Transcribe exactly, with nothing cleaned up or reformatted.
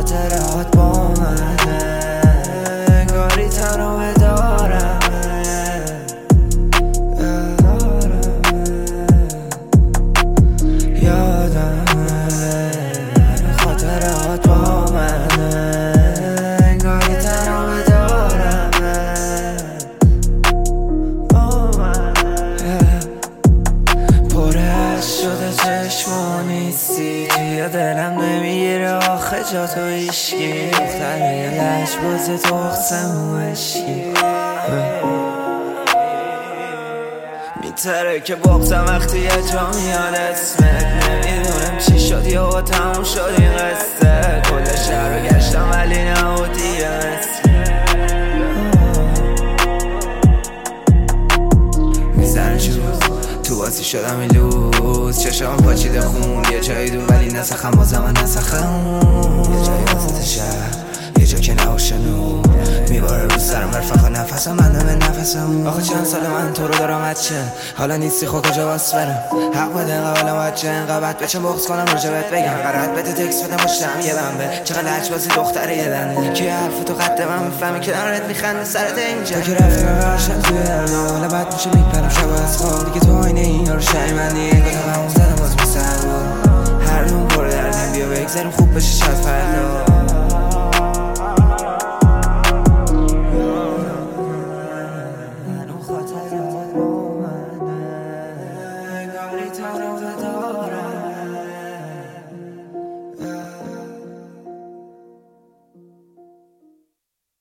خاطرات با منه، انگاری تنها دارم یادمه، خاطرات با منه، انگاری تنها دارم با منه. پر عشق شده چشما نیستی، توی دلم نمیگیره آخه جا تو ایشکی، دختره لش باز تو اخسم و عشقی میتره که بغزم وقتی یه جا میاد اسمت، نمیدونم چی شد یا تموم شد این قصه، کل شهر رو گشتم ولی نبودی مثل میزن جوز تو بازی شدم این لوز، چشم پاچیده خون یه جایی دو ولی نسخم بازم من نسخم، یه جایی وسط شهر یه جا که نباشه نور میباره رو سرم برفقه نفسم منم به نفسم. آخه چند سال من تو رو دارم بچه، حالا نیستی خود کجا باس برم، حق بده اینقه حالا بچه اینقه بد بچه بغض کنم راجبت بگم، قرارت بده تکس بده مشتم یه بمبه، چقدر لج بازی دختره یه دنده که حرف تو قد من میفهمی که دارت میخنده سرت اینجا، تو که رفتی ببرشم توی درنا حالا بد میشه میپرم شب از خواب دیگه تو آینه این رو شای منی انگاه تا همون زدم باز میسر هر نون پر دردیم بیا بگذاریم خوب بشه شاید فردا. خاطرات با منه، انگاری تنها